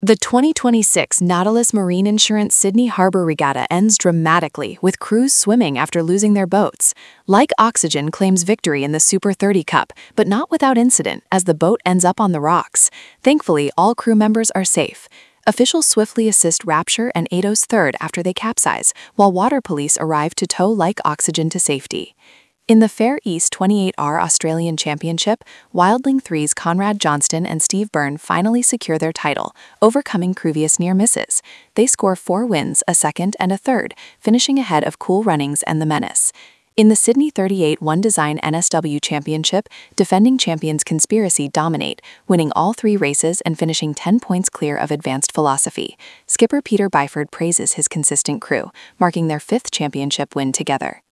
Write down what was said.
The 2026 Nautilus Marine Insurance Sydney Harbor Regatta ends dramatically, with crews swimming after losing their boats. Like Oxygen claims victory in the Super 30 Cup, but not without incident, as the boat ends up on the rocks. Thankfully, all crew members are safe. Officials swiftly assist Rapture and Ados third after they capsize, while water police arrive to tow Like Oxygen to safety. In the Fair East 28R Australian Championship, Wildling 3's Conrad Johnston and Steve Byrne finally secure their title, overcoming previous near misses. They score 4 wins, a second and a third, finishing ahead of Cool Runnings and the Menace. In the Sydney 38 One Design NSW Championship, defending champions Conspiracy dominate, winning all 3 races and finishing 10 points clear of Advanced Philosophy. Skipper Peter Byford praises his consistent crew, marking their 5th championship win together.